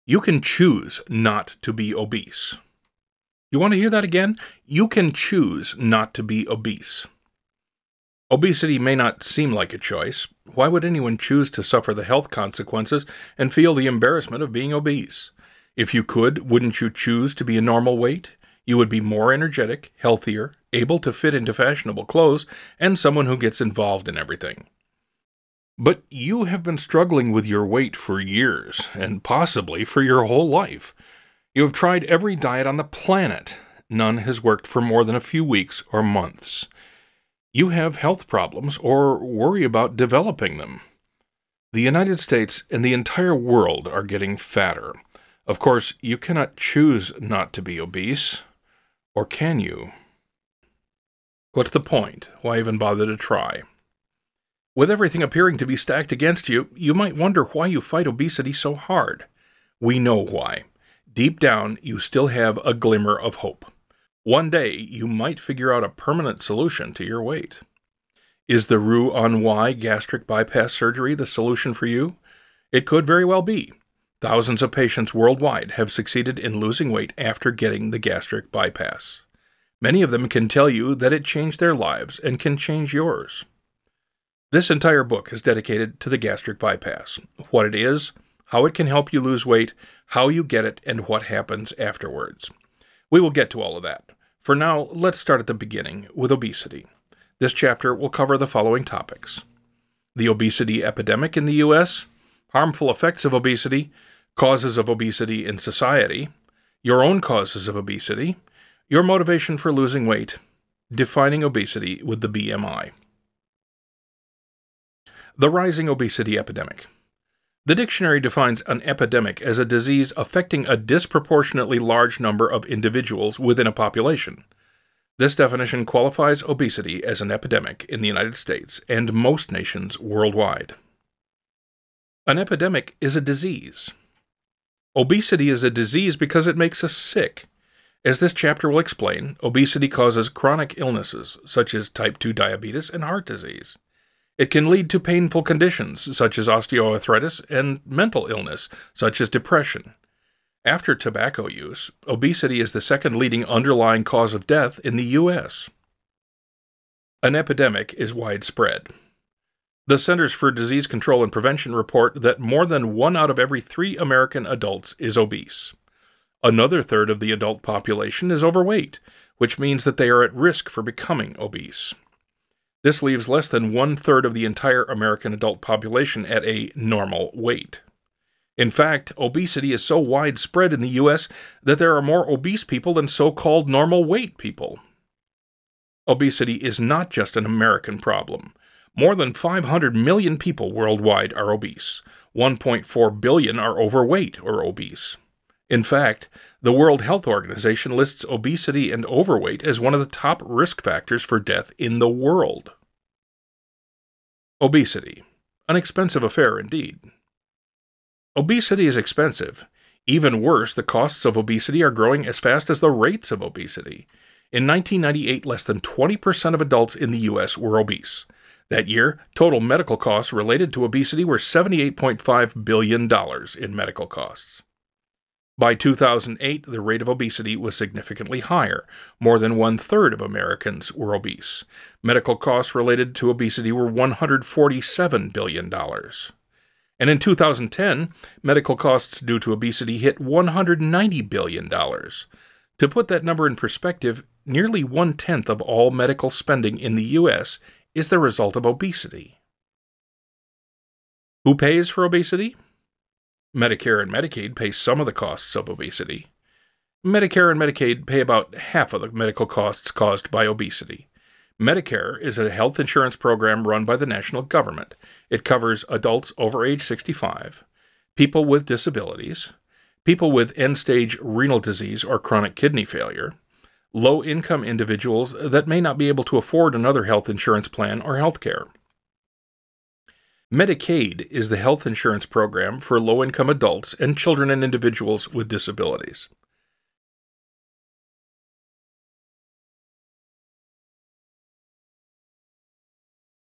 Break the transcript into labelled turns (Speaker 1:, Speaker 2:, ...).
Speaker 1: You can choose not to be obese. You want to hear that again? You can choose not to be obese. Obesity may not seem like a choice. Why would anyone choose to suffer the health consequences and feel the embarrassment of being obese? If you could, wouldn't you choose to be a normal weight? You would be more energetic, healthier, able to fit into fashionable clothes, and someone who gets involved in everything. But you have been struggling with your weight for years, and possibly for your whole life. You have tried every diet on the planet. None has worked for more than a few weeks or months. You have health problems or worry about developing them. The United States and the entire world are getting fatter. Of course, you cannot choose not to be obese. Or can you? What's the point? Why even bother to try? With everything appearing to be stacked against you, you might wonder why you fight obesity so hard. We know why. Deep down, you still have a glimmer of hope. One day, you might figure out a permanent solution to your weight. Is the Roux-en-Y gastric bypass surgery the solution for you? It could very well be. Thousands of patients worldwide have succeeded in losing weight after getting the gastric bypass. Many of them can tell you that it changed their lives and can change yours. This entire book is dedicated to the gastric bypass, what it is, how it can help you lose weight, how you get it, and what happens afterwards. We will get to all of that. For now, let's start at the beginning with obesity. This chapter will cover the following topics: the obesity epidemic in the U.S., harmful effects of obesity, causes of obesity in society, your own causes of obesity, your motivation for losing weight, defining obesity with the BMI. The rising obesity epidemic. The dictionary defines an epidemic as a disease affecting a disproportionately large number of individuals within a population. This definition qualifies obesity as an epidemic in the United States and most nations worldwide. An epidemic is a disease. Obesity is a disease because it makes us sick. As this chapter will explain, obesity causes chronic illnesses such as type 2 diabetes and heart disease. It can lead to painful conditions such as osteoarthritis and mental illness such as depression. After tobacco use, obesity is the second leading underlying cause of death in the U.S. An epidemic is widespread. The Centers for Disease Control and Prevention report that more than 1 out of every 3 American adults is obese. Another third of the adult population is overweight, which means that they are at risk for becoming obese. This leaves less than 1/3 of the entire American adult population at a normal weight. In fact, obesity is so widespread in the U.S. that there are more obese people than so-called normal weight people. Obesity is not just an American problem. More than 500 million people worldwide are obese. 1.4 billion are overweight or obese. In fact, the World Health Organization lists obesity and overweight as one of the top risk factors for death in the world. Obesity. An expensive affair indeed. Obesity is expensive. Even worse, the costs of obesity are growing as fast as the rates of obesity. In 1998, less than 20% of adults in the U.S. were obese. That year, total medical costs related to obesity were $78.5 billion in medical costs. By 2008, the rate of obesity was significantly higher. More than 1/3 of Americans were obese. Medical costs related to obesity were $147 billion. And in 2010, medical costs due to obesity hit $190 billion. To put that number in perspective, nearly 1/10 of all medical spending in the U.S. is the result of obesity. Who pays for obesity? Medicare and Medicaid pay some of the costs of obesity. Medicare and Medicaid pay about half of the medical costs caused by obesity. Medicare is a health insurance program run by the national government. It covers adults over age 65, people with disabilities, people with end-stage renal disease or chronic kidney failure, low-income individuals that may not be able to afford another health insurance plan or health care. Medicaid is the health insurance program for low-income adults and children and individuals with disabilities.